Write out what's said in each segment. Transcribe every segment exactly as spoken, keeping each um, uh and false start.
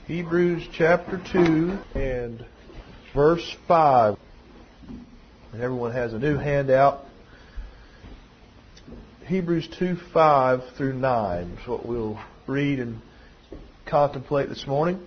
Hebrews chapter two and verse five. And everyone has a new handout. Hebrews two, five through nine is what we'll read and contemplate this morning.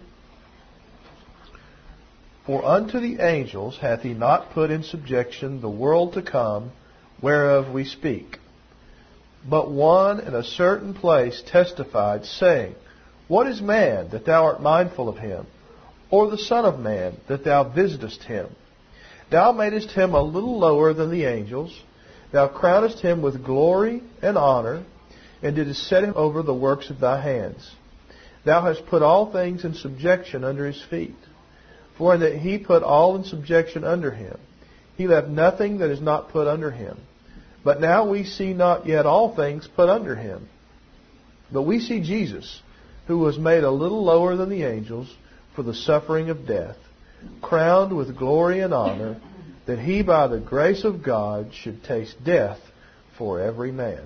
For unto the angels hath he not put in subjection the world to come, whereof we speak. But one in a certain place testified, saying, What is man, that thou art mindful of him? Or the Son of man, that thou visitest him? Thou madest him a little lower than the angels. Thou crownest him with glory and honor, and didst set him over the works of thy hands. Thou hast put all things in subjection under his feet. For in that he put all in subjection under him, he left nothing that is not put under him. But now we see not yet all things put under him. But we see Jesus, who was made a little lower than the angels for the suffering of death, crowned with glory and honor, that he by the grace of God should taste death for every man.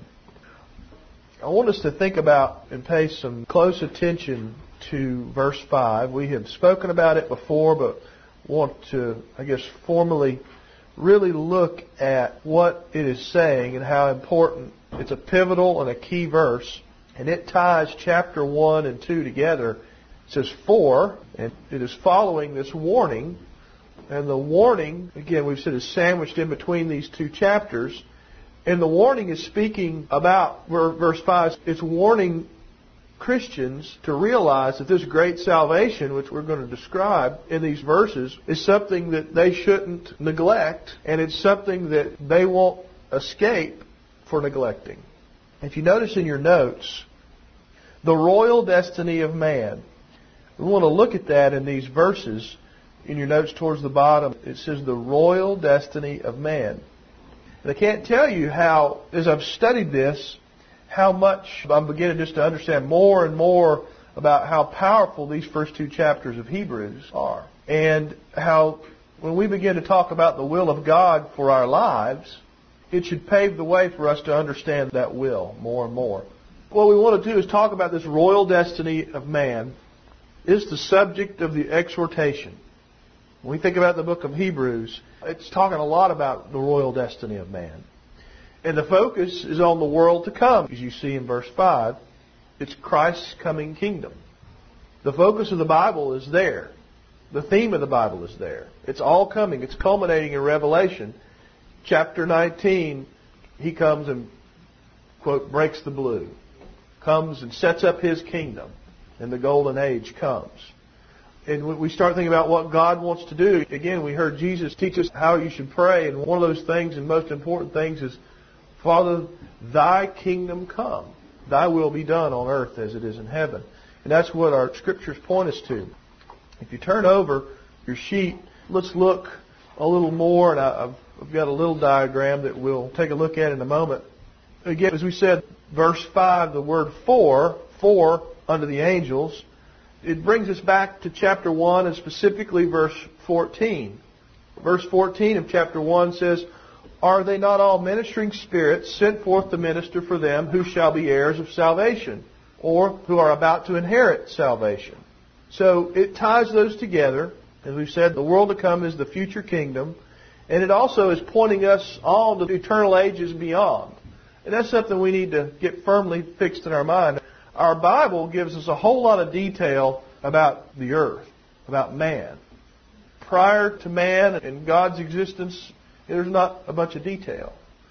I want us to think about and pay some close attention to verse five. We have spoken about it before, but want to, I guess, formally really look at what it is saying and how important. It's a pivotal and a key verse, and it ties chapter one and two together. It says for, and it is following this warning. And the warning, again, we've said is sandwiched in between these two chapters. And the warning is speaking about, verse five, it's warning Christians to realize that this great salvation, which we're going to describe in these verses, is something that they shouldn't neglect, and it's something that they won't escape for neglecting. If you notice in your notes, the royal destiny of man. We want to look at that in these verses. In your notes towards the bottom, it says the royal destiny of man. And I can't tell you how, as I've studied this, how much I'm beginning just to understand more and more about how powerful these first two chapters of Hebrews are. And how when we begin to talk about the will of God for our lives, it should pave the way for us to understand that will more and more. What we want to do is talk about this royal destiny of man is the subject of the exhortation. When we think about the book of Hebrews, it's talking a lot about the royal destiny of man. And the focus is on the world to come. As you see in verse five, it's Christ's coming kingdom. The focus of the Bible is there. The theme of the Bible is there. It's all coming. It's culminating in Revelation. Chapter nineteen, he comes and, quote, breaks the blue. Comes and sets up his kingdom. And the golden age comes. And when we start thinking about what God wants to do, again, we heard Jesus teach us how you should pray. And one of those things and most important things is, Father, thy kingdom come. Thy will be done on earth as it is in heaven. And that's what our scriptures point us to. If you turn over your sheet, let's look a little more. And I've, I've got a little diagram that we'll take a look at in a moment. Again, as we said, verse five, the word for, for unto the angels, it brings us back to chapter one and specifically verse fourteen. Verse fourteen of chapter one says, Are they not all ministering spirits sent forth to minister for them who shall be heirs of salvation, or who are about to inherit salvation? So it ties those together. As we've said, the world to come is the future kingdom, and it also is pointing us all to eternal ages beyond. And that's something we need to get firmly fixed in our mind. Our Bible gives us a whole lot of detail about the earth, about man. Prior to man and God's existence, there's not a bunch of detail.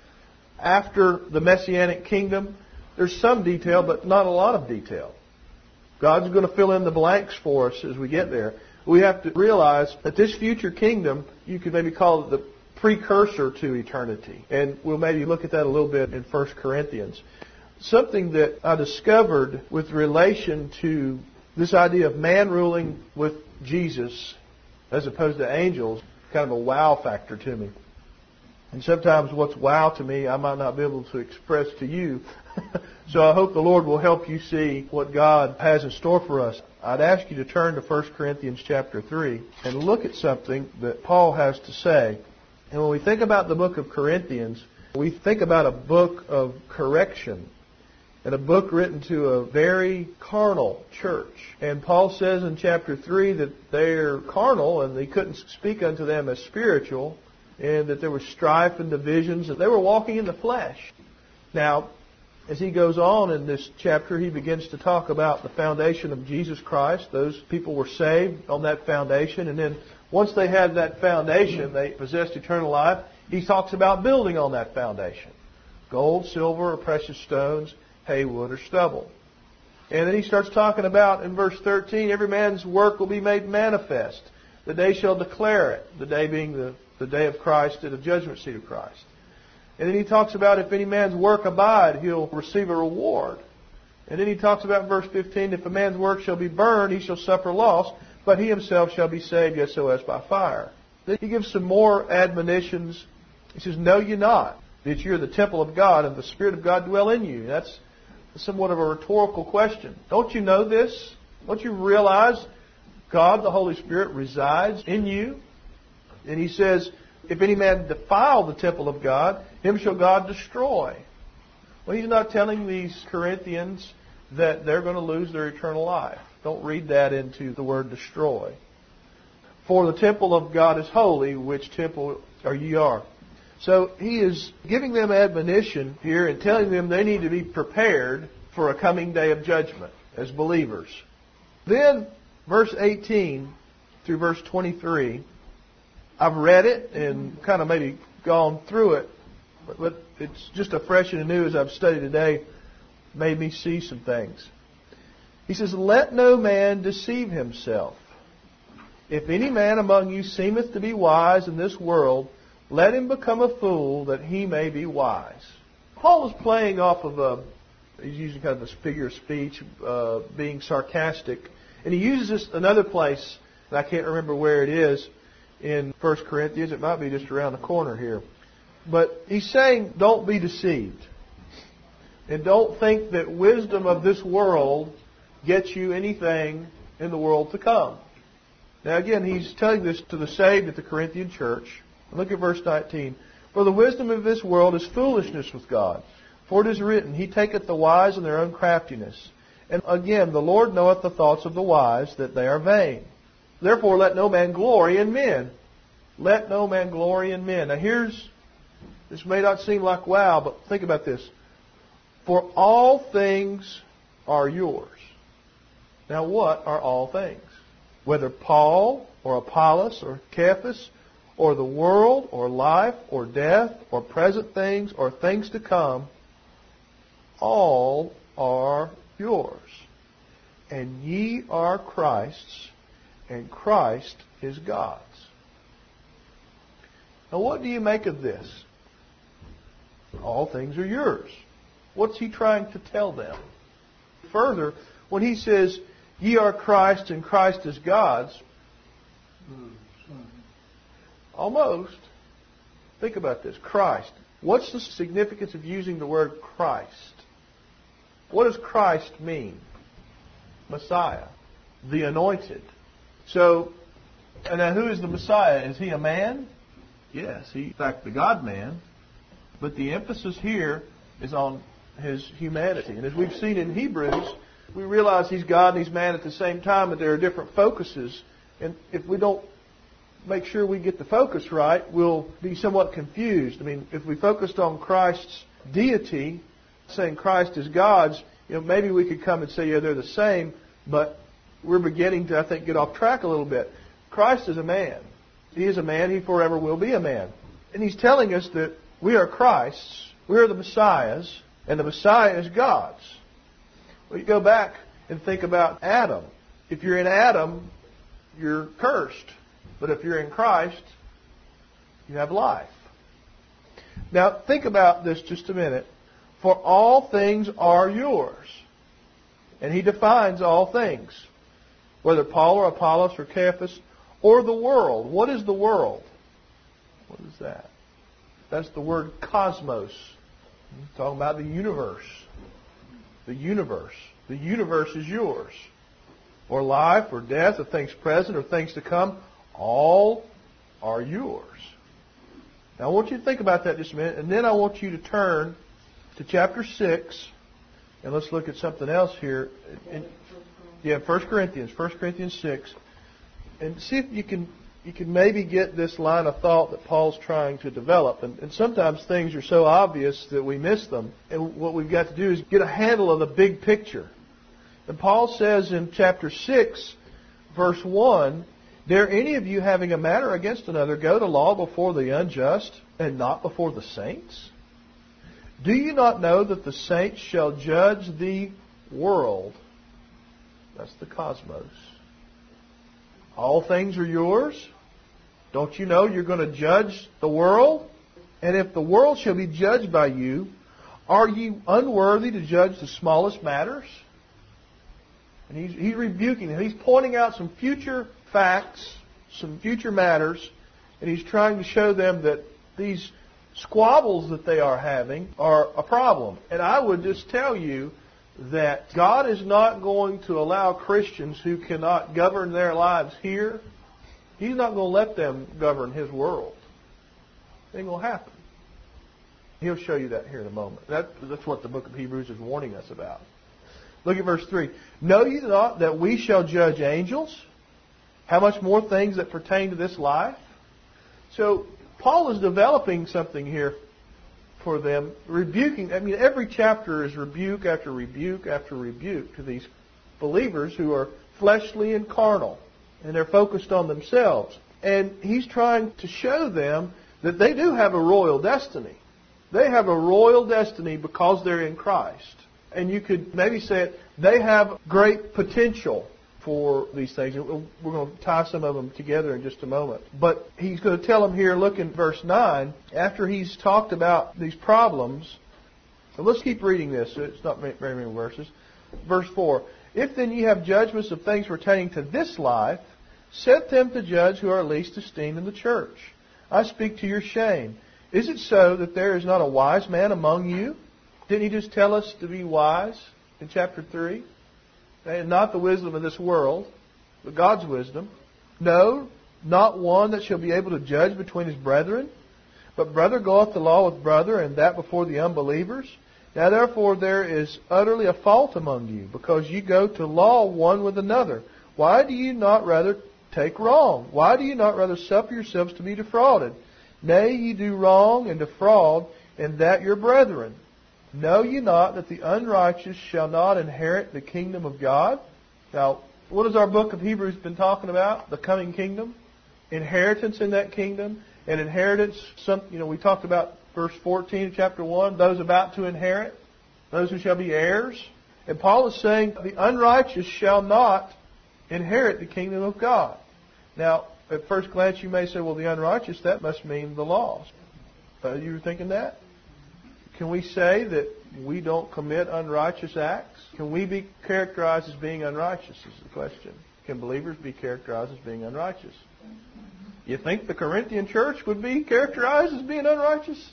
After the Messianic kingdom, there's some detail, but not a lot of detail. God's going to fill in the blanks for us as we get there. We have to realize that this future kingdom, you could maybe call it the precursor to eternity. And we'll maybe look at that a little bit in First Corinthians. Something that I discovered with relation to this idea of man ruling with Jesus as opposed to angels, kind of a wow factor to me. And sometimes what's wow to me, I might not be able to express to you. So I hope the Lord will help you see what God has in store for us. I'd ask you to turn to First Corinthians chapter three and look at something that Paul has to say. And when we think about the book of Corinthians, we think about a book of correction. and a book written to a very carnal church. And Paul says in chapter three that they're carnal and they couldn't speak unto them as spiritual, and that there was strife and divisions, and they were walking in the flesh. Now, as he goes on in this chapter, he begins to talk about the foundation of Jesus Christ. Those people were saved on that foundation, and then once they had that foundation, they possessed eternal life. He talks about building on that foundation. Gold, silver, or precious stones, hay, wood, or stubble. And then he starts talking about, in verse thirteen, every man's work will be made manifest. The day shall declare it. The day being the, the day of Christ at the judgment seat of Christ. And then he talks about if any man's work abide, he'll receive a reward. And then he talks about in verse fifteen, if a man's work shall be burned, he shall suffer loss, but he himself shall be saved, yet so as by fire. Then he gives some more admonitions. He says, know ye not that you're the temple of God and the Spirit of God dwell in you? That's somewhat of a rhetorical question. Don't you know this? Don't you realize God, the Holy Spirit, resides in you? And he says, if any man defile the temple of God, him shall God destroy. Well, he's not telling these Corinthians that they're going to lose their eternal life. Don't read that into the word destroy. For the temple of God is holy, which temple are ye are. So he is giving them admonition here and telling them they need to be prepared for a coming day of judgment as believers. Then, verse eighteen through verse twenty-three, I've read it and kind of maybe gone through it, but, but it's just afresh and new as I've studied today, made me see some things. He says, let no man deceive himself. If any man among you seemeth to be wise in this world, let him become a fool that he may be wise. Paul is playing off of a, he's using kind of a figure of speech, uh, being sarcastic. And he uses this another place, and I can't remember where it is, in First Corinthians. It might be just around the corner here. But he's saying, don't be deceived. And don't think that wisdom of this world gets you anything in the world to come. Now again, he's telling this to the saved at the Corinthian church. Look at verse nineteen. For the wisdom of this world is foolishness with God. For it is written, He taketh the wise in their own craftiness. And again, the Lord knoweth the thoughts of the wise, that they are vain. Therefore let no man glory in men. Let no man glory in men. Now here's, this may not seem like wow, but think about this. For all things are yours. Now what are all things? Whether Paul or Apollos or Cephas or the world or life or death or present things or things to come, all are yours. And ye are Christ's, and Christ is God's. Now what do you make of this? All things are yours. What's he trying to tell them? Further, when he says, ye are Christ and Christ is God's, almost, think about this, Christ. What's the significance of using the word Christ? What does Christ mean? Messiah, the anointed. So, and now who is the Messiah? Is he a man? Yes, he, in fact, the God-man. But the emphasis here is on his humanity. And as we've seen in Hebrews, we realize he's God and he's man at the same time, but there are different focuses. And if we don't make sure we get the focus right, we'll be somewhat confused. I mean, if we focused on Christ's deity, saying Christ is God's, you know, maybe we could come and say, yeah, they're the same, but we're beginning to, I think, get off track a little bit. Christ is a man. He is a man. He forever will be a man. And he's telling us that we are Christ's, we are the Messiah's, and the Messiah is God's. Well, you go back and think about Adam. If you're in Adam, you're cursed. But if you're in Christ, you have life. Now, think about this just a minute. For all things are yours. And he defines all things. Whether Paul or Apollos or Cephas or the world. What is the world? What is that? That's the word cosmos. I'm talking about the universe. The universe. The universe is yours. Or life or death or things present or things to come. All are yours. Now I want you to think about that just a minute. And then I want you to turn to chapter six And let's look at something else here. In, yeah, First Corinthians, First Corinthians six. And see if you can you can maybe get this line of thought that Paul's trying to develop. And, and sometimes things are so obvious that we miss them. And what we've got to do is get a handle of the big picture. And Paul says in chapter six, verse one, dare any of you having a matter against another go to law before the unjust and not before the saints? Do you not know that the saints shall judge the world? That's the cosmos. All things are yours. Don't you know you're going to judge the world? And if the world shall be judged by you, are you unworthy to judge the smallest matters? And he's, he's rebuking them. He's pointing out some future facts, some future matters, and he's trying to show them that these squabbles that they are having are a problem. And I would just tell you that God is not going to allow Christians who cannot govern their lives here, He's not going to let them govern His world. It ain't going to happen. He'll show you that here in a moment. That, that's what the book of Hebrews is warning us about. Look at verse three. Know ye not that we shall judge angels? How much more things that pertain to this life? So Paul is developing something here for them, rebuking. I mean, every chapter is rebuke after rebuke after rebuke to these believers who are fleshly and carnal, and they're focused on themselves. And he's trying to show them that they do have a royal destiny. They have a royal destiny because they're in Christ. And you could maybe say it, they have great potential for these things. We're going to tie some of them together in just a moment. But he's going to tell them here, look in verse nine, after he's talked about these problems. So let's keep reading this. It's not very many verses. Verse four. If then ye have judgments of things pertaining to this life, set them to judge who are least esteemed in the church. I speak to your shame. Is it so that there is not a wise man among you? Didn't he just tell us to be wise in chapter three? And not the wisdom of this world, but God's wisdom. No, not one that shall be able to judge between his brethren. But brother goeth to law with brother, and that before the unbelievers. Now therefore there is utterly a fault among you, because ye go to law one with another. Why do you not rather take wrong? Why do you not rather suffer yourselves to be defrauded? Nay, ye do wrong and defraud, and that your brethren. Know ye not that the unrighteous shall not inherit the kingdom of God? Now, what has our book of Hebrews been talking about? The coming kingdom? Inheritance in that kingdom? And inheritance, some, you know, we talked about verse fourteen of chapter one, those about to inherit, those who shall be heirs. And Paul is saying the unrighteous shall not inherit the kingdom of God. Now, at first glance you may say, well, the unrighteous, that must mean the laws. Uh, you were thinking that? Can we say that we don't commit unrighteous acts? Can we be characterized as being unrighteous is the question. Can believers be characterized as being unrighteous? You think the Corinthian church would be characterized as being unrighteous?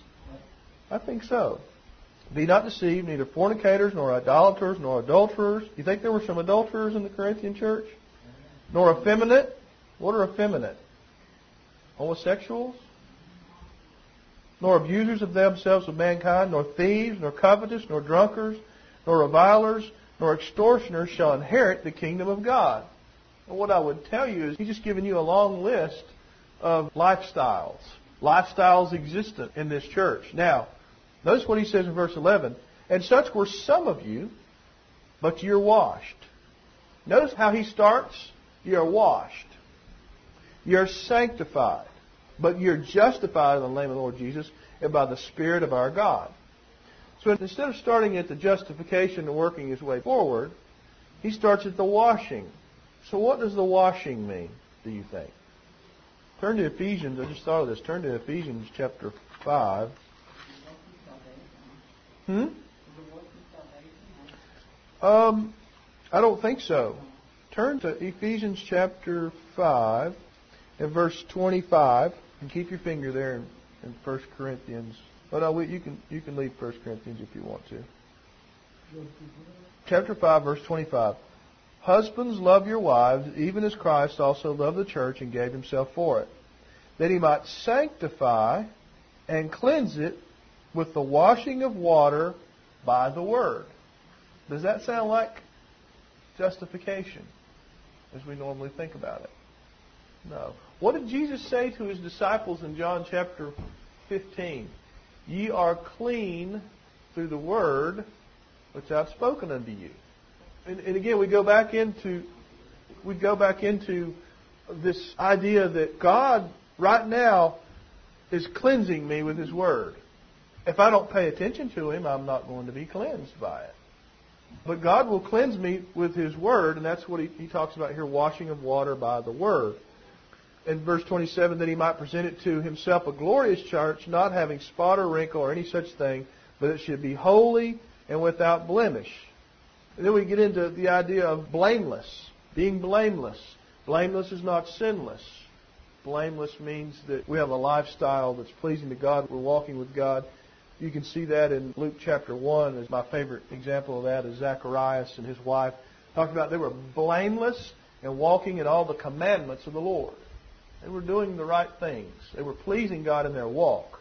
I think so. Be not deceived, neither fornicators, nor idolaters, nor adulterers. You think there were some adulterers in the Corinthian church? Nor effeminate. What are effeminate? Homosexuals? Nor abusers of themselves of mankind, nor thieves, nor covetous, nor drunkards, nor revilers, nor extortioners shall inherit the kingdom of God. And what I would tell you is he's just giving you a long list of lifestyles. Lifestyles existent in this church. Now, notice what he says in verse eleven. And such were some of you, but you're washed. Notice how he starts. You're washed. You're sanctified. But you're justified in the name of the Lord Jesus and by the Spirit of our God. So instead of starting at the justification and working his way forward, he starts at the washing. So what does the washing mean, do you think? Turn to Ephesians. I just thought of this. Turn to Ephesians chapter five. Hmm? Um, I don't think so. Turn to Ephesians chapter five and verse twenty-five. And keep your finger there in, in First Corinthians. Oh no, you can you can leave First Corinthians if you want to. Chapter five, verse twenty-five. Husbands, love your wives, even as Christ also loved the church and gave himself for it, that he might sanctify and cleanse it with the washing of water by the word. Does that sound like justification as we normally think about it? No. What did Jesus say to his disciples in John chapter fifteen? Ye are clean through the word which I've spoken unto you. And, and again, we go back into we go back into this idea that God right now is cleansing me with His Word. If I don't pay attention to Him, I'm not going to be cleansed by it. But God will cleanse me with His Word, and that's what He, he talks about here, washing of water by the Word. In verse twenty-seven, that He might present it to Himself a glorious church, not having spot or wrinkle or any such thing, but it should be holy and without blemish. And then we get into the idea of blameless, being blameless. Blameless is not sinless. Blameless means that we have a lifestyle that's pleasing to God. We're walking with God. You can see that in Luke chapter one. As my favorite example of that is Zacharias and his wife. Talked about they were blameless and walking in all the commandments of the Lord. They were doing the right things. They were pleasing God in their walk.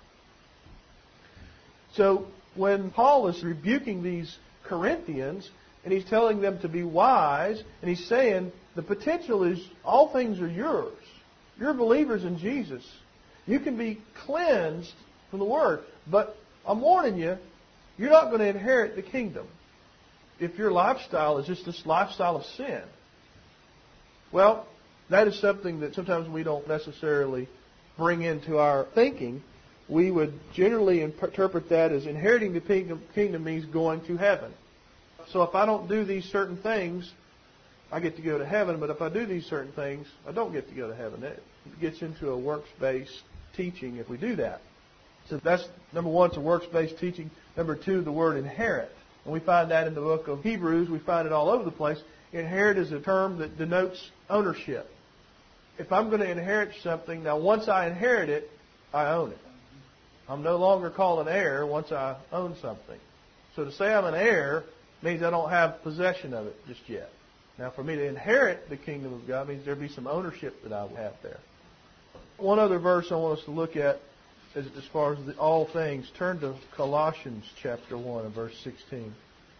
So when Paul is rebuking these Corinthians, and he's telling them to be wise, and he's saying the potential is all things are yours. You're believers in Jesus. You can be cleansed from the Word. But I'm warning you, you're not going to inherit the kingdom if your lifestyle is just this lifestyle of sin. Well, that is something that sometimes we don't necessarily bring into our thinking. We would generally interpret that as inheriting the kingdom, kingdom means going to heaven. So if I don't do these certain things, I get to go to heaven. But if I do these certain things, I don't get to go to heaven. It gets into a works-based teaching if we do that. So that's, number one, it's a works-based teaching. Number two, the word inherit. And we find that in the book of Hebrews. We find it all over the place. Inherit is a term that denotes ownership. If I'm going to inherit something, now once I inherit it, I own it. I'm no longer called an heir once I own something. So to say I'm an heir means I don't have possession of it just yet. Now for me to inherit the kingdom of God means there'll be some ownership that I will have there. One other verse I want us to look at as, as far as the, all things. Turn to Colossians chapter one and verse sixteen.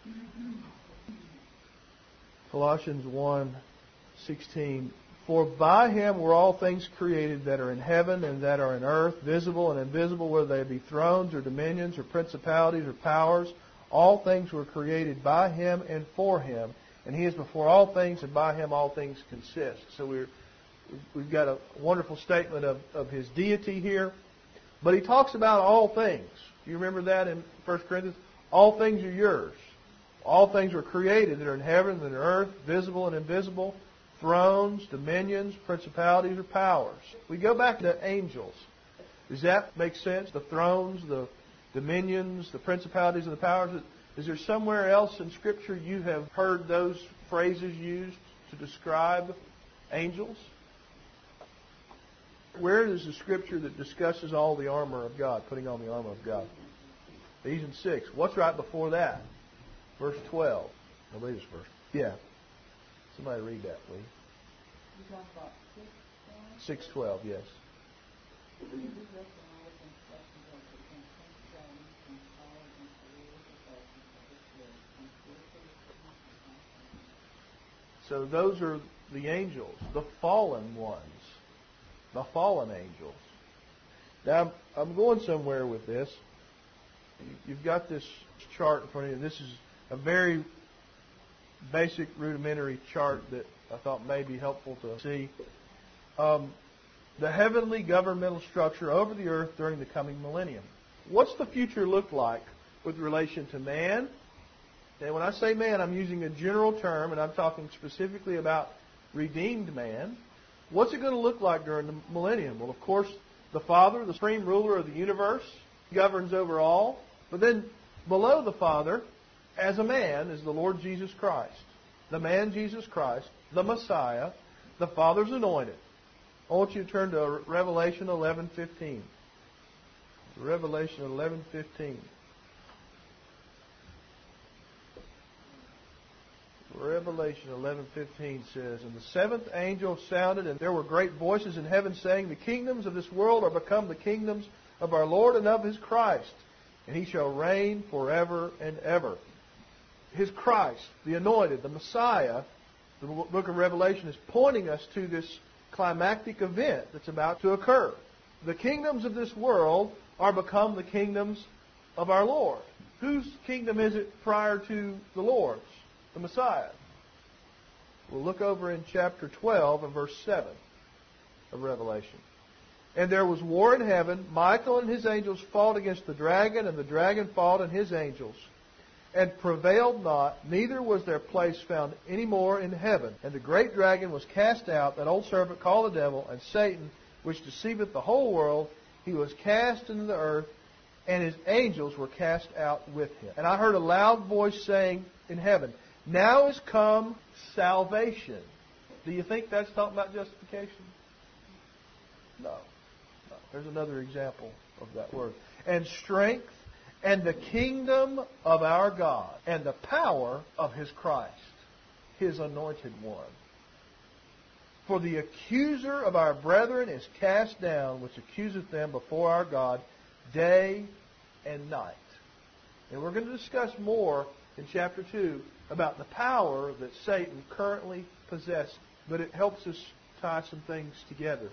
Colossians one sixteen. For by Him were all things created that are in heaven and that are in earth, visible and invisible, whether they be thrones or dominions or principalities or powers. All things were created by Him and for Him. And He is before all things, and by Him all things consist. So we're, we've got a wonderful statement of, of His deity here. But He talks about all things. Do you remember that in First Corinthians? All things are yours. All things were created that are in heaven and in earth, visible and invisible. Thrones, dominions, principalities, or powers. We go back to angels. Does that make sense? The thrones, the dominions, the principalities, and the powers. Is there somewhere else in Scripture you have heard those phrases used to describe angels? Where is the Scripture that discusses all the armor of God, putting on the armor of God? Ephesians six. What's right before that? Verse twelve. I believe it's verse. Yeah. Somebody read that, please. You talk about six twelve, yes. So those are the angels, the fallen ones, the fallen angels. Now, I'm going somewhere with this. You've got this chart in front of you. This is a very basic, rudimentary chart that I thought may be helpful to see. Um, the heavenly governmental structure over the earth during the coming millennium. What's the future look like with relation to man? And when I say man, I'm using a general term, and I'm talking specifically about redeemed man. What's it going to look like during the millennium? Well, of course, the Father, the supreme ruler of the universe, governs over all. But then below the Father, as a man, is the Lord Jesus Christ. The man Jesus Christ, the Messiah, the Father's anointed. I want you to turn to Revelation eleven fifteen. Revelation eleven fifteen. Revelation eleven fifteen says, And the seventh angel sounded, and there were great voices in heaven saying, The kingdoms of this world are become the kingdoms of our Lord and of His Christ, and He shall reign forever and ever. his Christ, the anointed, the Messiah, the book of Revelation is pointing us to this climactic event that's about to occur. The kingdoms of this world are become the kingdoms of our Lord. Whose kingdom is it prior to the Lord's? The Messiah. We'll look over in chapter twelve and verse seven of Revelation. And there was war in heaven. Michael and his angels fought against the dragon, and the dragon fought and his angels, and prevailed not, neither was their place found any more in heaven. And the great dragon was cast out, that old serpent called the devil, and Satan, which deceiveth the whole world. He was cast into the earth, and his angels were cast out with him. And I heard a loud voice saying in heaven, Now is come salvation. Do you think that's talking about justification? No. no. There's another example of that word. And strength, and the kingdom of our God, and the power of his Christ, his anointed one. For the accuser of our brethren is cast down, which accuseth them before our God day and night. And we're going to discuss more in chapter two about the power that Satan currently possesses. But it helps us tie some things together.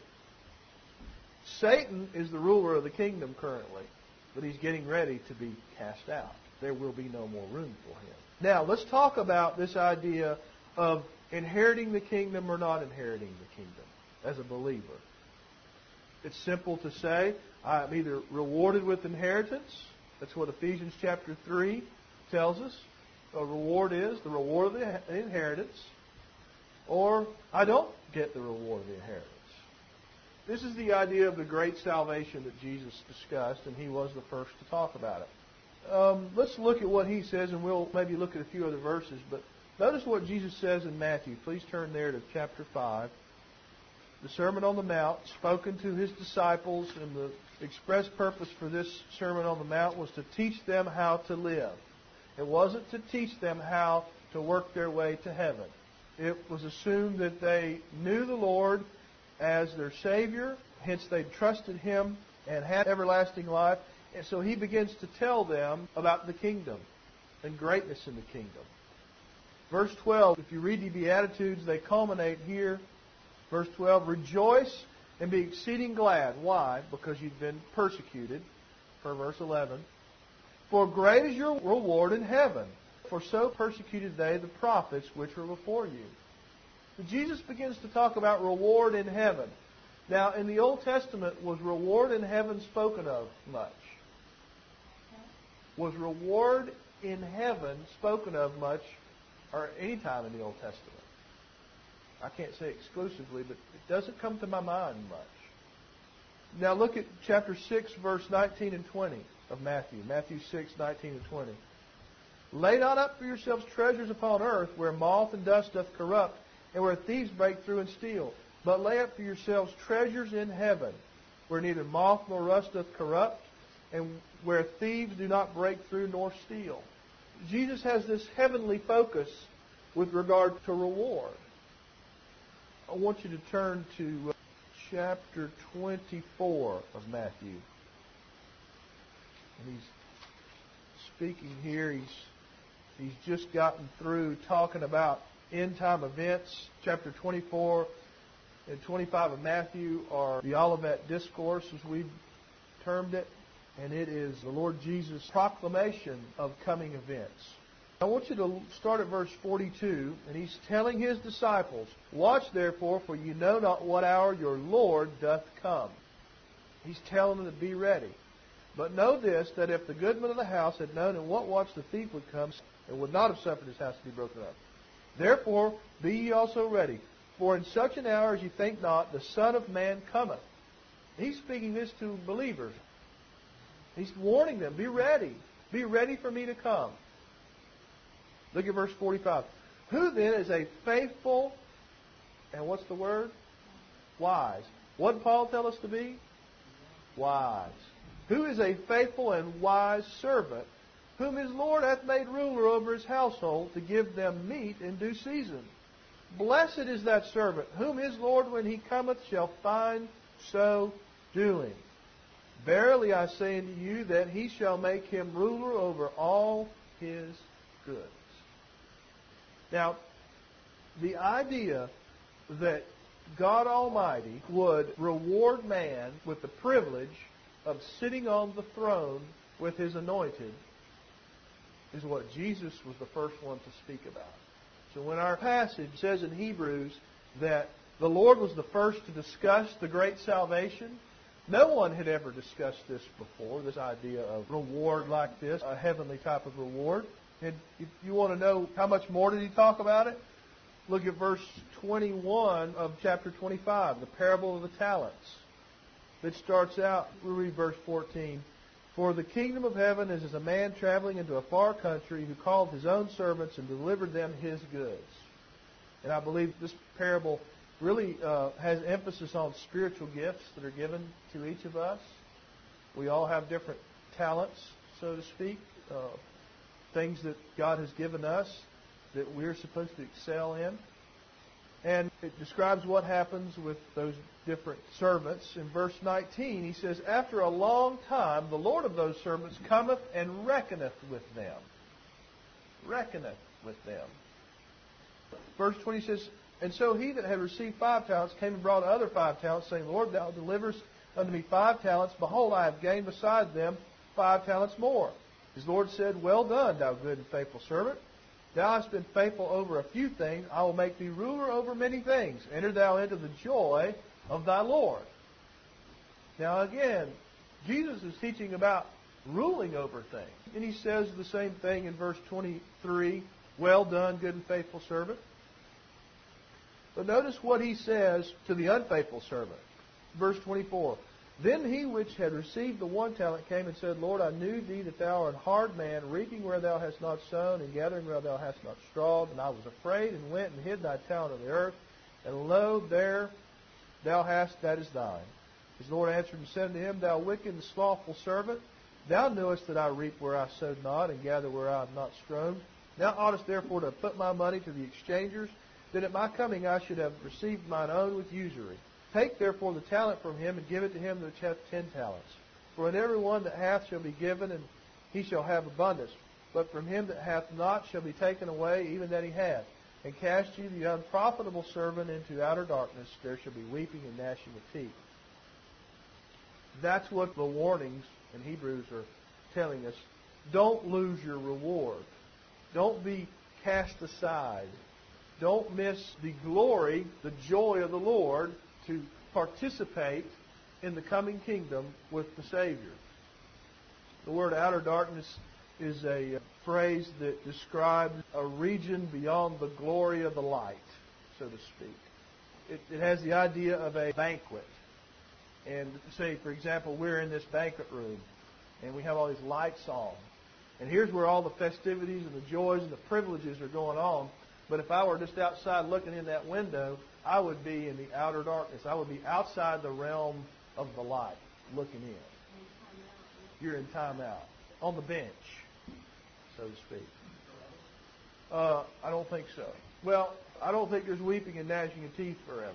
Satan is the ruler of the kingdom currently, but he's getting ready to be cast out. There will be no more room for him. Now, let's talk about this idea of inheriting the kingdom or not inheriting the kingdom as a believer. It's simple to say, I'm either rewarded with inheritance. That's what Ephesians chapter three tells us. A reward is the reward of the inheritance. Or I don't get the reward of the inheritance. This is the idea of the great salvation that Jesus discussed, and he was the first to talk about it. Um, let's look at what he says, and we'll maybe look at a few other verses. But notice what Jesus says in Matthew. Please turn there to chapter five. The Sermon on the Mount, spoken to his disciples, and the express purpose for this Sermon on the Mount was to teach them how to live. It wasn't to teach them how to work their way to heaven. It was assumed that they knew the Lord as their Savior, hence they trusted him and had everlasting life. And so he begins to tell them about the kingdom and greatness in the kingdom. Verse twelve, if you read the Beatitudes, they culminate here. Verse twelve, rejoice and be exceeding glad. Why? Because you've been persecuted. For verse eleven, for great is your reward in heaven, for so persecuted they the prophets which were before you. Jesus begins to talk about reward in heaven. Now, in the Old Testament, was reward in heaven spoken of much? Was reward in heaven spoken of much, or any time in the Old Testament? I can't say exclusively, but it doesn't come to my mind much. Now look at chapter six, verse nineteen and twenty of Matthew. Matthew six, nineteen and twenty. Lay not up for yourselves treasures upon earth, where moth and dust doth corrupt, and where thieves break through and steal. But lay up for yourselves treasures in heaven, where neither moth nor rust doth corrupt, and where thieves do not break through nor steal. Jesus has this heavenly focus with regard to reward. I want you to turn to chapter twenty-four of Matthew. And he's speaking here. He's, he's just gotten through talking about end-time events. Chapter twenty-four and twenty-five of Matthew are the Olivet Discourse, as we've termed it. And it is the Lord Jesus' proclamation of coming events. I want you to start at verse forty-two, and he's telling his disciples, watch therefore, for you know not what hour your Lord doth come. He's telling them to be ready. But know this, that if the goodman of the house had known in what watch the thief would come, and would not have suffered his house to be broken up. Therefore be ye also ready, for in such an hour as ye think not, the Son of Man cometh. He's speaking this to believers. He's warning them, be ready. Be ready for me to come. Look at verse forty-five. Who then is a faithful, and what's the word? Wise. What did Paul tell us to be? Wise. Who is a faithful and wise servant, whom his Lord hath made ruler over his household, to give them meat in due season? Blessed is that servant, whom his Lord when he cometh shall find so doing. Verily I say unto you, that he shall make him ruler over all his goods. Now, the idea that God Almighty would reward man with the privilege of sitting on the throne with His anointed is what Jesus was the first one to speak about. So when our passage says in Hebrews that the Lord was the first to discuss the great salvation, no one had ever discussed this before, this idea of reward like this, a heavenly type of reward. And if you want to know how much more did He talk about it, look at verse twenty-one of chapter twenty-five, the parable of the talents. That starts out, we'll read verse fourteen. For the kingdom of heaven is as a man traveling into a far country who called his own servants and delivered them his goods. And I believe this parable really uh, has emphasis on spiritual gifts that are given to each of us. We all have different talents, so to speak, uh, things that God has given us that we're supposed to excel in. And it describes what happens with those different servants. In verse nineteen, he says, After a long time, the Lord of those servants cometh and reckoneth with them. Reckoneth with them. Verse twenty says, And so he that had received five talents came and brought other five talents, saying, Lord, thou deliverest unto me five talents. Behold, I have gained beside them five talents more. His Lord said, Well done, thou good and faithful servant. Thou hast been faithful over a few things. I will make thee ruler over many things. Enter thou into the joy of thy Lord. Now again, Jesus is teaching about ruling over things. And he says the same thing in verse twenty-three. Well done, good and faithful servant. But notice what he says to the unfaithful servant. Verse twenty-four. Then he which had received the one talent came and said, Lord, I knew thee that thou art a hard man, reaping where thou hast not sown, and gathering where thou hast not strawed. And I was afraid, and went and hid thy talent in the earth. And lo, there thou hast, that is thine. His Lord answered and said unto him, Thou wicked and slothful servant, thou knewest that I reap where I sowed not, and gather where I have not strown. Thou oughtest therefore to put my money to the exchangers, that at my coming I should have received mine own with usury. Take therefore the talent from him, and give it to him which hath ten talents. For in every one that hath shall be given, and he shall have abundance. But from him that hath not shall be taken away even that he hath. And cast ye the unprofitable servant into outer darkness. There shall be weeping and gnashing of teeth. That's what the warnings in Hebrews are telling us. Don't lose your reward. Don't be cast aside. Don't miss the glory, the joy of the Lord, to participate in the coming kingdom with the Savior. The word outer darkness is a phrase that describes a region beyond the glory of the light, so to speak. It, it has the idea of a banquet. And say, for example, we're in this banquet room, and we have all these lights on. And here's where all the festivities and the joys and the privileges are going on. But if I were just outside looking in that window, I would be in the outer darkness. I would be outside the realm of the light, looking in. You're in time out. On the bench, so to speak. Uh, I don't think so. Well, I don't think there's weeping and gnashing of teeth forever.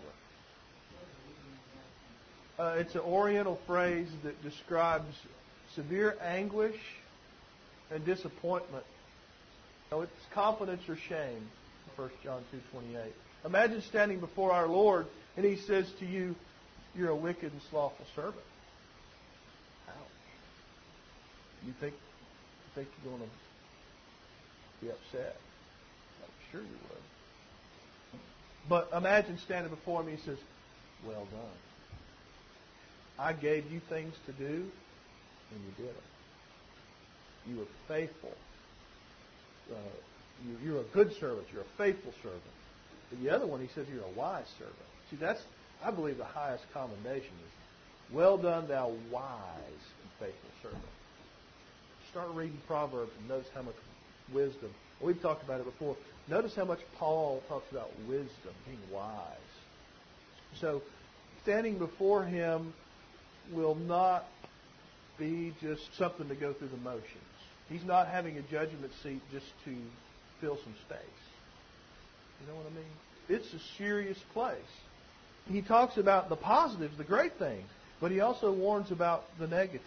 Uh, it's an oriental phrase that describes severe anguish and disappointment. You know, it's confidence or shame. First John two twenty-eight. Imagine standing before our Lord and He says to you, You're a wicked and slothful servant. Ouch. You think, you think you're going to be upset? I'm sure you would. But imagine standing before Him and He says, Well done. I gave you things to do and you did them. You were faithful. Uh, You, you're a good servant. You're a faithful servant. But the other one, he says, you're a wise servant. See, that's, I believe, the highest commendation is, well done, thou wise and faithful servant. Start reading Proverbs and notice how much wisdom. We've talked about it before. Notice how much Paul talks about wisdom, being wise. So, standing before him will not be just something to go through the motions. He's not having a judgment seat just to fill some space. You know what I mean? It's a serious place. He talks about the positives, the great things, but he also warns about the negatives.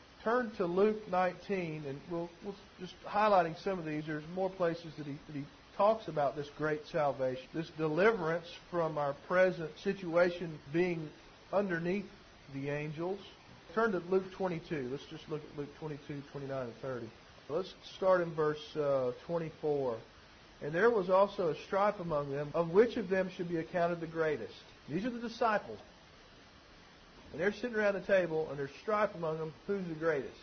Turn to Luke nineteen, and we'll, we'll just highlighting some of these. There's more places that he, that he talks about this great salvation, this deliverance from our present situation being underneath the angels. Turn to Luke twenty-two. Let's just look at Luke twenty-two, twenty-nine, and thirty. Let's start in verse uh, twenty-four. And there was also a strife among them, of which of them should be accounted the greatest. These are the disciples. And they're sitting around the table, and there's strife among them. Who's the greatest?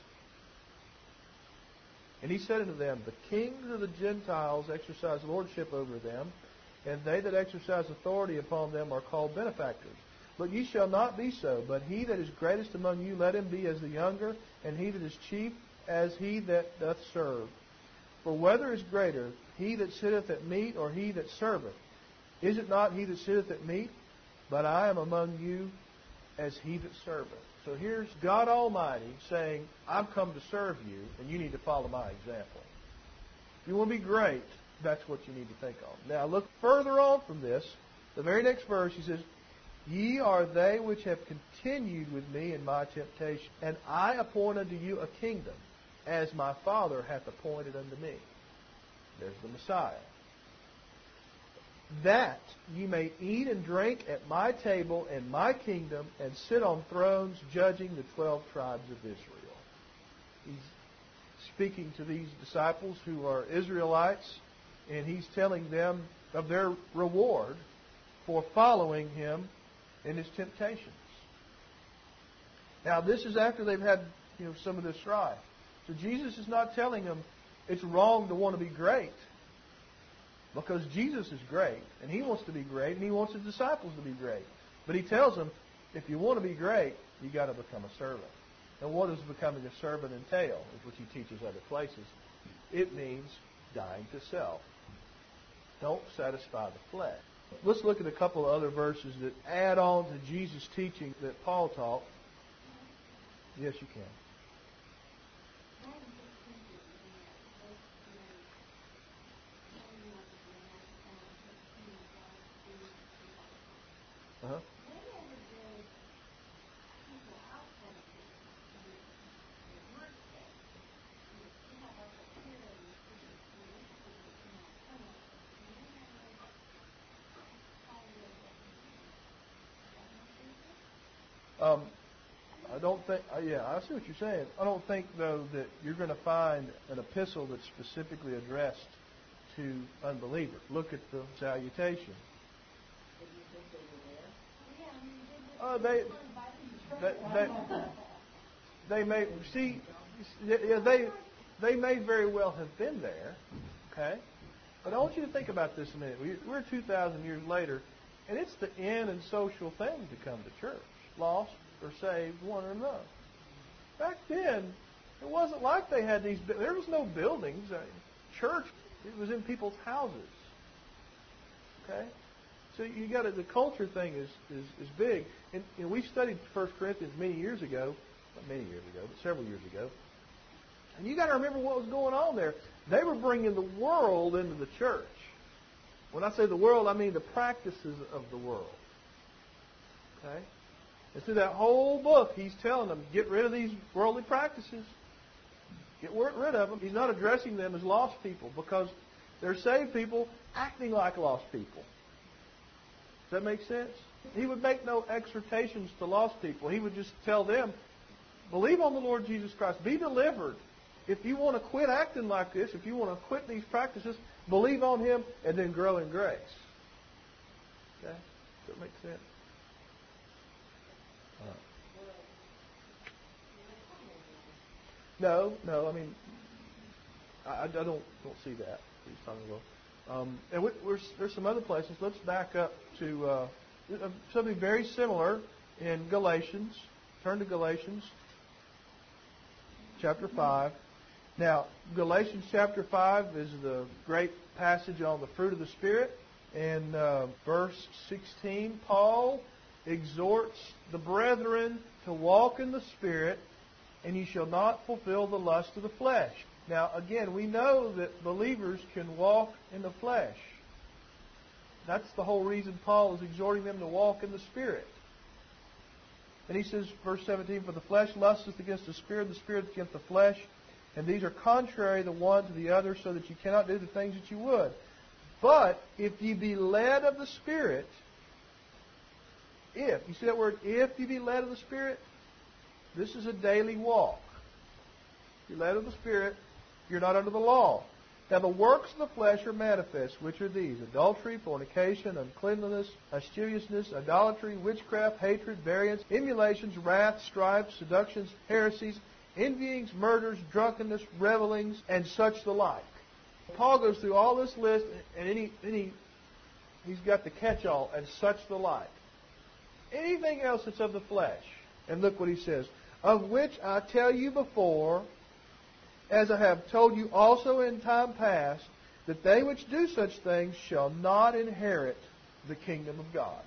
And he said unto them, the kings of the Gentiles exercise lordship over them, and they that exercise authority upon them are called benefactors. But ye shall not be so, but he that is greatest among you, let him be as the younger, and he that is chief as he that doth serve. For whether is greater, he that sitteth at meat, or he that serveth? Is it not he that sitteth at meat? But I am among you as he that serveth. So here's God Almighty saying, I've come to serve you, and you need to follow my example. If you want to be great, that's what you need to think of. Now look further on from this. The very next verse, he says, ye are they which have continued with me in my temptation, and I appoint unto you a kingdom, as my Father hath appointed unto me. There's the Messiah. That ye may eat and drink at my table in my kingdom, and sit on thrones judging the twelve tribes of Israel. He's speaking to these disciples who are Israelites, and he's telling them of their reward for following him in his temptations. Now, this is after they've had, you know, some of this strife. So Jesus is not telling them it's wrong to want to be great, because Jesus is great, and he wants to be great, and he wants his disciples to be great. But he tells them, if you want to be great, you got to become a servant. And what does becoming a servant entail? Is what he teaches other places. It means dying to self. Don't satisfy the flesh. Let's look at a couple of other verses that add on to Jesus' teaching that Paul taught. Yes, you can. Uh-huh. Um, I don't think, uh, yeah, I see what you're saying. I don't think, though, that you're going to find an epistle that's specifically addressed to unbelievers. Look at the salutation. Uh, they, they, they, they may, see, yeah, they, they may very well have been there, okay? But I want you to think about this a minute. We're two thousand years later, and it's the in and social thing to come to church. Lost or saved, one or another. Back then, it wasn't like they had these, there was no buildings. Church, it was in people's houses. Okay? So you got to, the culture thing is, is, is big. And, and we studied First Corinthians many years ago, not many years ago, but several years ago. And you got to remember what was going on there. They were bringing the world into the church. When I say the world, I mean the practices of the world. Okay? And through that whole book, he's telling them, get rid of these worldly practices. Get rid of them. He's not addressing them as lost people, because they're saved people acting like lost people. Does that make sense? He would make no exhortations to lost people. He would just tell them, believe on the Lord Jesus Christ. Be delivered. If you want to quit acting like this, if you want to quit these practices, believe on Him and then grow in grace. Okay? Does that make sense? Uh, no, no. I mean, I, I don't don't see that. He's talking about. Um, and we, we're, there's some other places. Let's back up to uh, something very similar in Galatians. Turn to Galatians chapter five. Now, Galatians chapter five is the great passage on the fruit of the Spirit. In uh, verse sixteen, Paul exhorts the brethren to walk in the Spirit, and ye shall not fulfill the lust of the flesh. Now, again, we know that believers can walk in the flesh. That's the whole reason Paul is exhorting them to walk in the Spirit. And he says, verse seventeen, for the flesh lusteth against the Spirit, the Spirit against the flesh, and these are contrary the one to the other, so that you cannot do the things that you would. But if ye be led of the Spirit, if, you see that word, if ye be led of the Spirit, this is a daily walk. If you're led of the Spirit, you're not under the law. Now the works of the flesh are manifest, which are these: adultery, fornication, uncleanness, lasciviousness, idolatry, witchcraft, hatred, variance, emulations, wrath, strife, seductions, heresies, envyings, murders, drunkenness, revellings, and such the like. Paul goes through all this list, and any, any, he's got the catch-all, and such the like. Anything else that's of the flesh. And look what he says: of which I tell you before, as I have told you also in time past, that they which do such things shall not inherit the kingdom of God.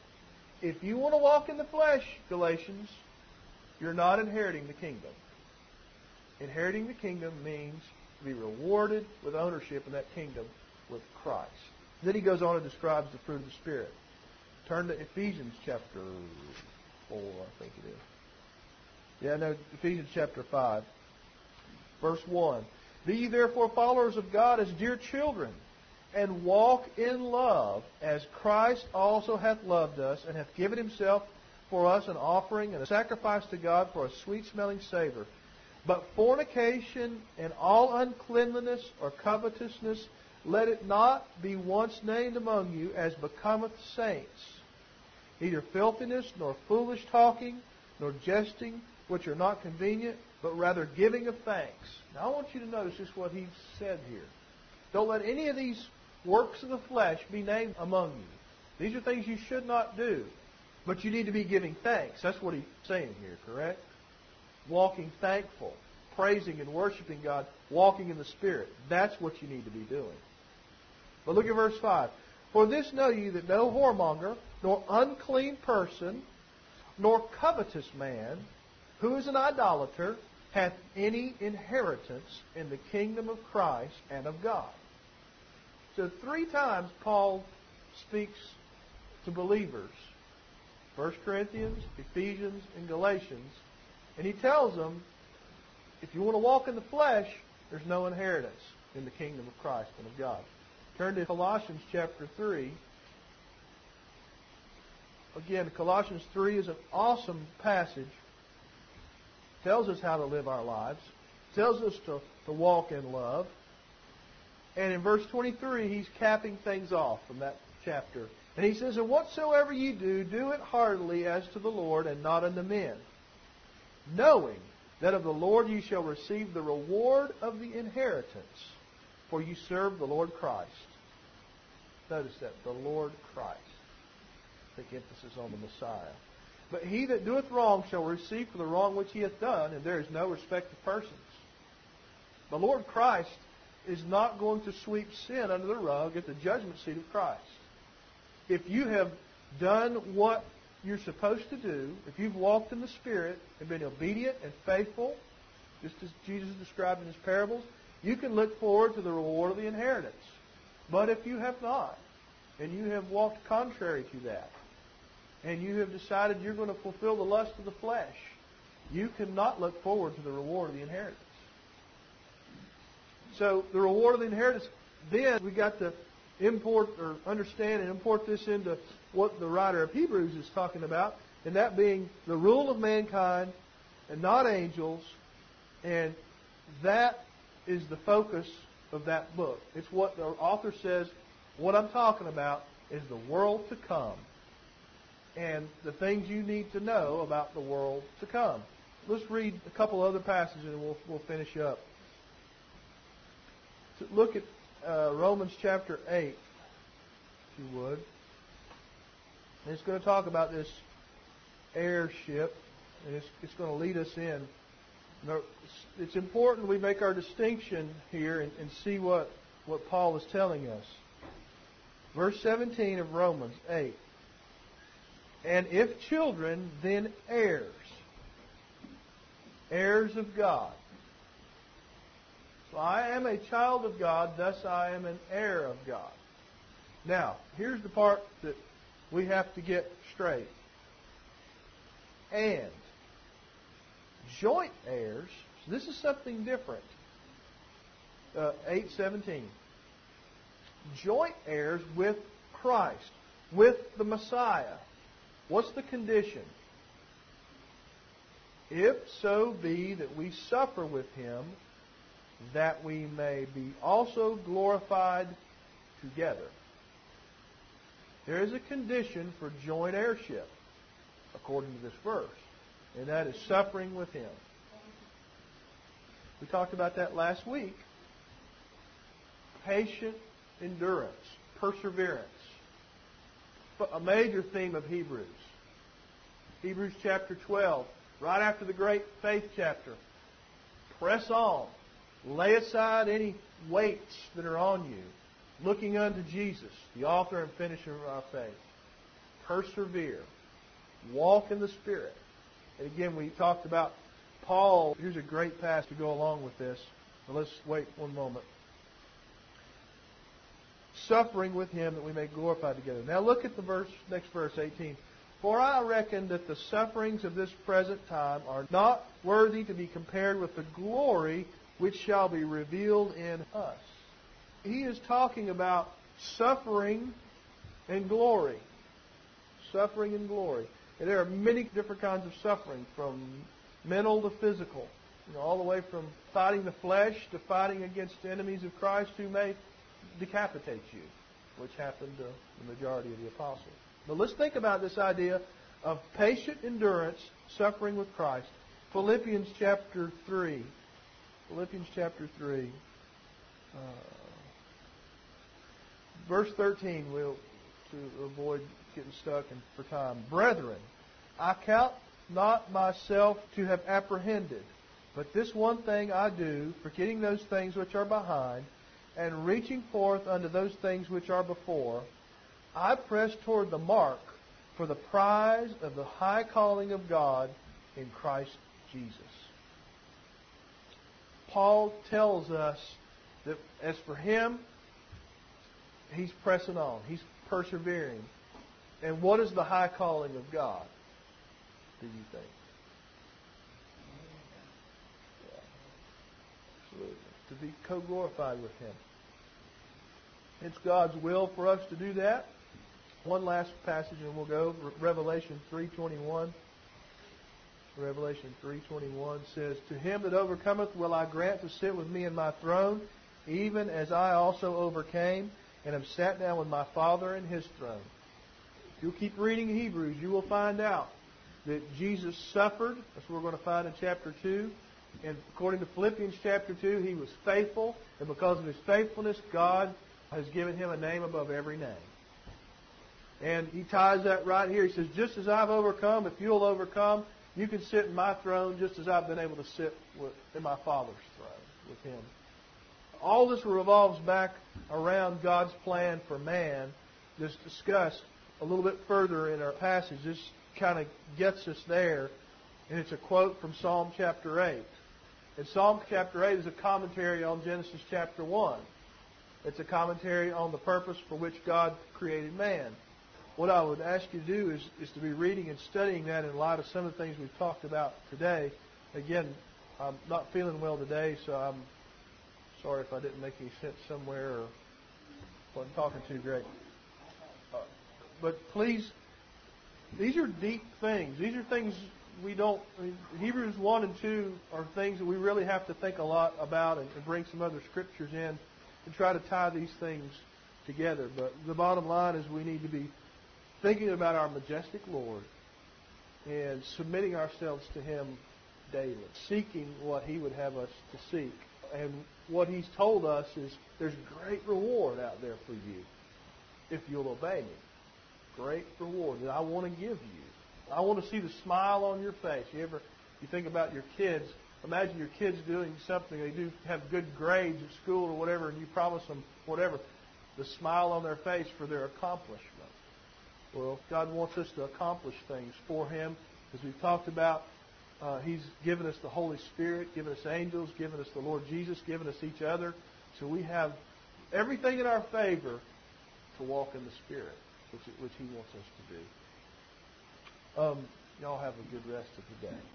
If you want to walk in the flesh, Galatians, you're not inheriting the kingdom. Inheriting the kingdom means to be rewarded with ownership in that kingdom with Christ. Then he goes on and describes the fruit of the Spirit. Turn to Ephesians chapter four, I think it is. Yeah, no, Ephesians chapter five. Verse one. Be ye therefore followers of God as dear children, and walk in love, as Christ also hath loved us, and hath given himself for us an offering and a sacrifice to God for a sweet-smelling savour. But fornication and all uncleanness or covetousness, let it not be once named among you, as becometh saints. Neither filthiness, nor foolish talking, nor jesting, which are not convenient, but rather giving of thanks. Now I want you to notice just what he said here. Don't let any of these works of the flesh be named among you. These are things you should not do. But you need to be giving thanks. That's what he's saying here, correct? Walking thankful, praising and worshiping God, walking in the Spirit. That's what you need to be doing. But look at verse five. For this know ye, that no whoremonger, nor unclean person, nor covetous man, who is an idolater, hath any inheritance in the kingdom of Christ and of God. So three times Paul speaks to believers. First Corinthians, Ephesians, and Galatians. And he tells them, if you want to walk in the flesh, there's no inheritance in the kingdom of Christ and of God. Turn to Colossians chapter three. Again, Colossians three is an awesome passage. Tells us how to live our lives. Tells us to, to walk in love. And in verse twenty-three, he's capping things off from that chapter. And he says, and whatsoever ye do, do it heartily as to the Lord, and not unto men, knowing that of the Lord ye shall receive the reward of the inheritance, for ye serve the Lord Christ. Notice that, the Lord Christ. I think emphasis on the Messiah. But he that doeth wrong shall receive for the wrong which he hath done, and there is no respect of persons. The Lord Christ is not going to sweep sin under the rug at the judgment seat of Christ. If you have done what you're supposed to do, if you've walked in the Spirit and been obedient and faithful, just as Jesus described in his parables, you can look forward to the reward of the inheritance. But if you have not, and you have walked contrary to that, and you have decided you're going to fulfill the lust of the flesh, you cannot look forward to the reward of the inheritance. So the reward of the inheritance, then we got to import or understand and import this into what the writer of Hebrews is talking about, and that being the rule of mankind and not angels, and that is the focus of that book. It's what the author says, what I'm talking about is the world to come, and the things you need to know about the world to come. Let's read a couple other passages and we'll, we'll finish up. So look at uh, Romans chapter eight, if you would. And it's going to talk about this heirship, and it's, it's going to lead us in. It's important we make our distinction here and, and see what, what Paul is telling us. Verse seventeen of Romans eight. And if children, then heirs. Heirs of God. So I am a child of God, thus I am an heir of God. Now, here's the part that we have to get straight. And joint heirs, so this is something different. Uh, eight seventeen. joint heirs with Christ, with the Messiah. What's the condition? If so be that we suffer with Him, that we may be also glorified together. There is a condition for joint heirship, according to this verse, and that is suffering with Him. We talked about that last week. Patient endurance, perseverance. A major theme of Hebrews. Hebrews chapter twelve, right after the great faith chapter. Press on. Lay aside any weights that are on you, looking unto Jesus, the author and finisher of our faith. Persevere. Walk in the Spirit. And again, we talked about Paul. Here's a great passage to go along with this. But let's wait one moment. Suffering with Him that we may glorify together. Now look at the verse, next verse, eighteen. For I reckon that the sufferings of this present time are not worthy to be compared with the glory which shall be revealed in us. He is talking about suffering and glory. Suffering and glory. And there are many different kinds of suffering, from mental to physical. You know, all the way from fighting the flesh to fighting against enemies of Christ who may decapitate you, which happened to the majority of the apostles. But let's think about this idea of patient endurance, suffering with Christ. Philippians chapter three. Philippians chapter three. Uh, verse thirteen, we'll, to avoid getting stuck and for time. Brethren, I count not myself to have apprehended, but this one thing I do, forgetting those things which are behind, and reaching forth unto those things which are before, I press toward the mark for the prize of the high calling of God in Christ Jesus. Paul tells us that as for him, he's pressing on. He's persevering. And what is the high calling of God, do you think? Yeah, absolutely. To be co-glorified with Him. It's God's will for us to do that. One last passage and we'll go. Revelation three twenty-one. Revelation three twenty-one says, To him that overcometh will I grant to sit with me in my throne, even as I also overcame, and have sat down with my Father in His throne. If you'll keep reading Hebrews, you will find out that Jesus suffered. That's what we're going to find in chapter two. And according to Philippians chapter two, He was faithful. And because of His faithfulness, God has given Him a name above every name. And He ties that right here. He says, just as I've overcome, if you'll overcome, you can sit in my throne just as I've been able to sit with, in my Father's throne with Him. All this revolves back around God's plan for man. Just discussed a little bit further in our passage. This kind of gets us there. And it's a quote from Psalm chapter eight. And Psalm chapter eight is a commentary on Genesis chapter one. It's a commentary on the purpose for which God created man. What I would ask you to do is, is to be reading and studying that in light of some of the things we've talked about today. Again, I'm not feeling well today, so I'm sorry if I didn't make any sense somewhere or wasn't talking too great. Uh, but please, these are deep things. These are things we don't... I mean, Hebrews one and two are things that we really have to think a lot about and, and bring some other scriptures in and try to tie these things together. But the bottom line is we need to be thinking about our majestic Lord and submitting ourselves to Him daily, seeking what He would have us to seek. And what He's told us is there's great reward out there for you if you'll obey Me. Great reward that I want to give you. I want to see the smile on your face. You ever, you think about your kids, imagine your kids doing something, they do have good grades at school or whatever, and you promise them whatever, the smile on their face for their accomplishment. Well, God wants us to accomplish things for Him. As we've talked about, uh, He's given us the Holy Spirit, given us angels, given us the Lord Jesus, given us each other. So we have everything in our favor to walk in the Spirit, which, which He wants us to do. Um, y'all have a good rest of the day.